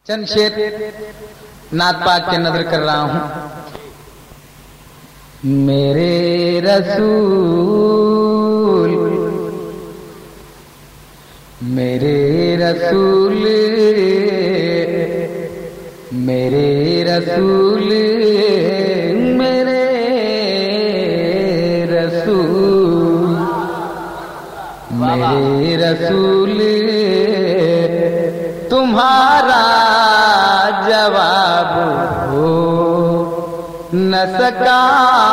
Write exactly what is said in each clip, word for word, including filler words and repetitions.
چند شعر نعت پاک کے نظر کر رہا ہوں. میرے رسول میرے رسول میرے رسول میرے رسول میرے رسول تمہارا جواب ہو نہ سکا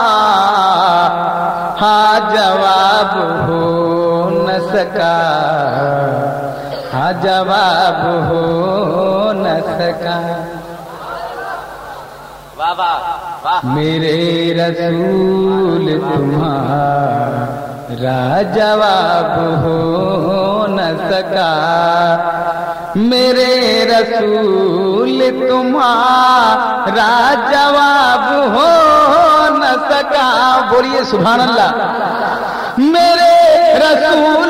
ہاں جواب ہو نہ سکا ہاں جواب ہو نہ سکا. میرے رسول تمہارا جواب ہو نہ سکا. میرے رسول تمہارا جواب ہو نہ سکا. بولیے سبحان اللہ. میرے رسول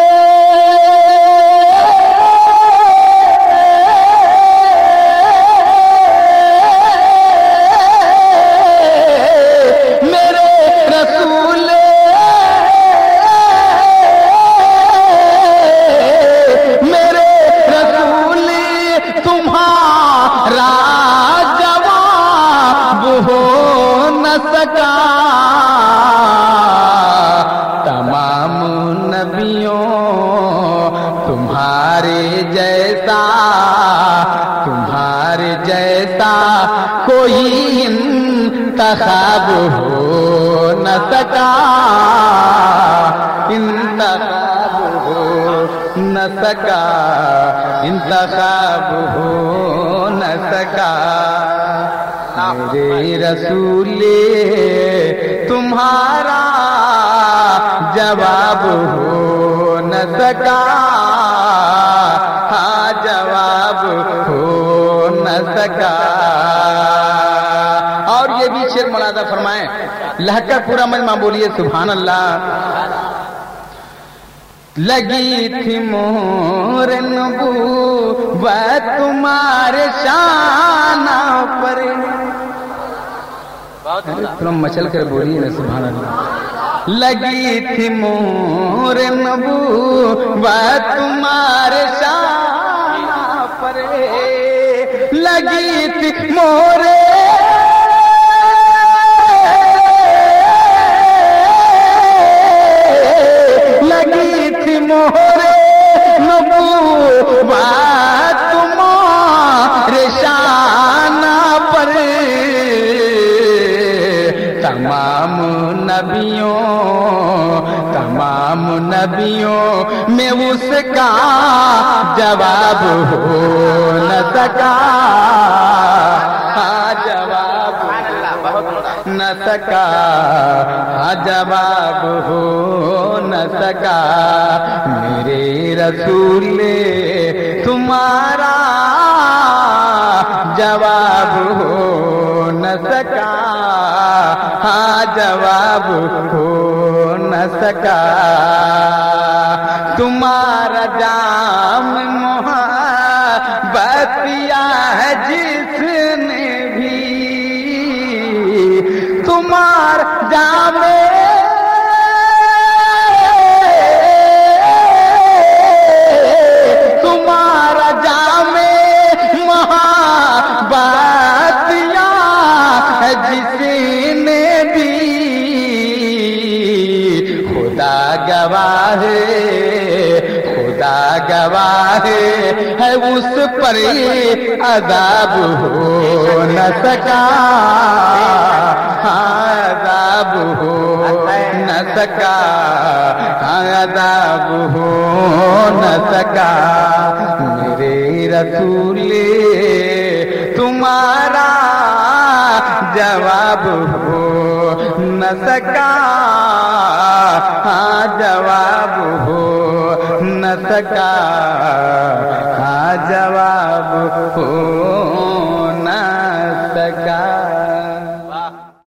تمام نبیوں تمہارے جیسا تمہارے جیسا کوئی انتخاب ہو نہ سکا انتخاب ہو نہ سکا انتخاب ہو نہ سکا. میرے رسول تمہارا جواب ہو نہ سکا ہاں جواب ہو نہ سکا. اور یہ بھی شعر ملاحظہ فرمائیں لہکر پورا مجمع بولیے سبحان اللہ. لگی تھی مہر نبوت تمہارے شانوں پر. تم مچل کر بولیے نا سبحان اللہ. لگی تھی مہر نبوت تمہارے شانوں پر. لگی تھی مہر مہر نبوت تمہارے شانوں پر. تمام نبیوں تمام نبیوں میں اس کا جواب ہو نہ سکا ہاں جواب نہ سکا ہاں جواب ہو نہ سکا. میرے رسول تمہارا جواب ہو نہ سکا ہاں جواب ہو نہ سکا. تمہارا جام محبت پیا ہے جس نے بھی تمہارا جام تمہارا جام محبت پیا ہے جس نے بھی. خدا گواہ خدا گواہ ہے اس پر عذاب ہو نہ سکا عذاب ہو نہ سکا عذاب ہو نہ سکا. میرے رسول تمہارا جواب ہو نہ سکا ہاں جواب ہو نہ سکا ہاں جواب ہو